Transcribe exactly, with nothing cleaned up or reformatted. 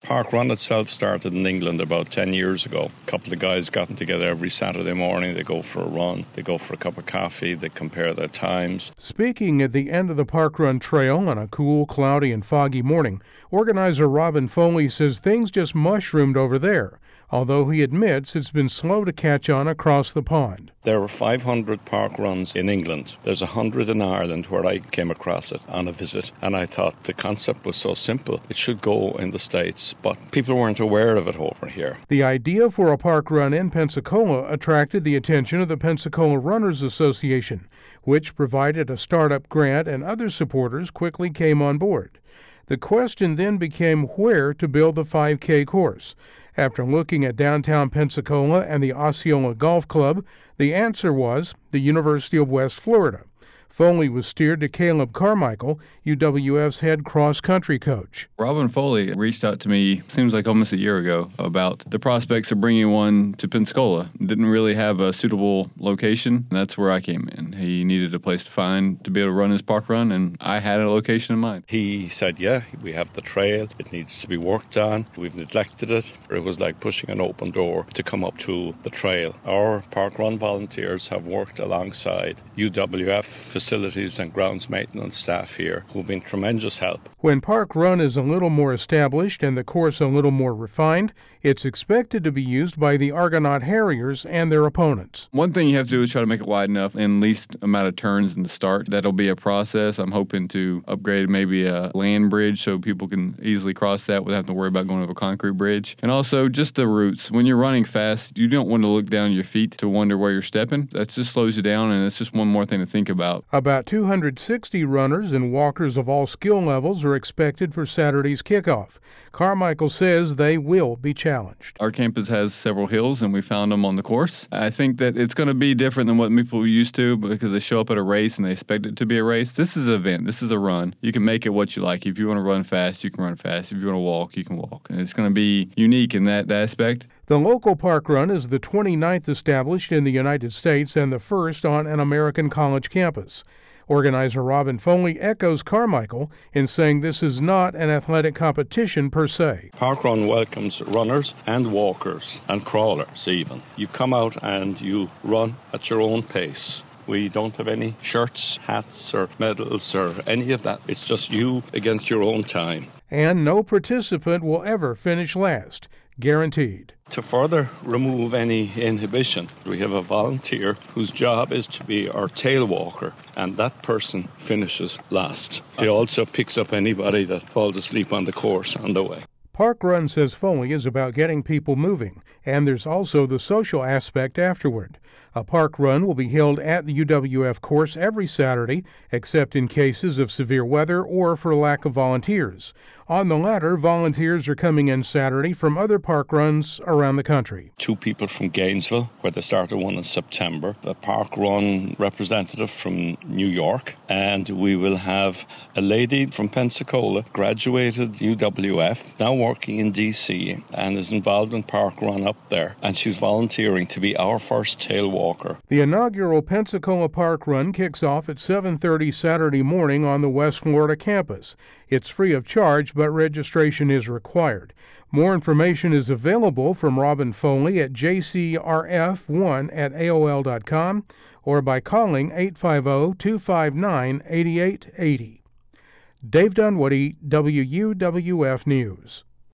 Park Run itself started in England about ten years ago. A couple of guys gotten together every Saturday morning. They go for a run, they go for a cup of coffee, they compare their times. Speaking at the end of the Park Run Trail on a cool, cloudy, and foggy morning, organizer Robin Foley says things just mushroomed over there, although he admits it's been slow to catch on across the pond. There were five hundred park runs in England. There's one hundred in Ireland where I came across it on a visit, and I thought the concept was so simple. It should go in the States, but people weren't aware of it over here. The idea for a park run in Pensacola attracted the attention of the Pensacola Runners Association, which provided a startup grant, and other supporters quickly came on board. The question then became where to build the five K course. After looking at downtown Pensacola and the Osceola Golf Club, the answer was the University of West Florida. Foley was steered to Caleb Carmichael, U W F's head cross-country coach. Robin Foley reached out to me, seems like almost a year ago, about the prospects of bringing one to Pensacola. Didn't really have a suitable location. That's where I came in. He needed a place to find to be able to run his park run, and I had a location in mind. He said, yeah, we have the trail. It needs to be worked on. We've neglected it. It was like pushing an open door to come up to the trail. Our park run volunteers have worked alongside U W F facilities and grounds maintenance staff here who've been tremendous help. When Park Run is a little more established and the course a little more refined, it's expected to be used by the Argonaut Harriers and their opponents. One thing you have to do is try to make it wide enough and least amount of turns in the start. That'll be a process. I'm hoping to upgrade maybe a land bridge so people can easily cross that without having to worry about going over a concrete bridge. And also just the routes. When you're running fast, you don't want to look down your feet to wonder where you're stepping. That just slows you down, and it's just one more thing to think about. About two hundred sixty runners and walkers of all skill levels are expected for Saturday's kickoff. Carmichael says they will be challenged. Our campus has several hills, and we found them on the course. I think that it's going to be different than what people are used to because they show up at a race and they expect it to be a race. This is an event. This is a run. You can make it what you like. If you want to run fast, you can run fast. If you want to walk, you can walk. And it's going to be unique in that aspect. The local park run is the twenty-ninth established in the United States and the first on an American college campus. Organizer Robin Foley echoes Carmichael in saying this is not an athletic competition per se. Park Run welcomes runners and walkers and crawlers even. You come out and you run at your own pace. We don't have any shirts, hats, or medals, or any of that. It's just you against your own time. And no participant will ever finish last. Guaranteed. To further remove any inhibition, we have a volunteer whose job is to be our tail walker, and that person finishes last. She also picks up anybody that falls asleep on the course on the way. Park Run, says Foley, is about getting people moving, and there's also the social aspect afterward. A park run will be held at the U W F course every Saturday, except in cases of severe weather or for lack of volunteers. On the latter, volunteers are coming in Saturday from other park runs around the country. Two people from Gainesville, where they started one in September, a park run representative from New York, and we will have a lady from Pensacola, graduated U W F, now working in D C and is involved in park run up there, and she's volunteering to be our first tail walker. The inaugural Pensacola Park Run kicks off at seven thirty Saturday morning on the West Florida campus. It's free of charge, but registration is required. More information is available from Robin Foley at j c r f one at a o l dot com or by calling eight five zero, two five nine, eight eight eight zero. Dave Dunwoody, W U W F News.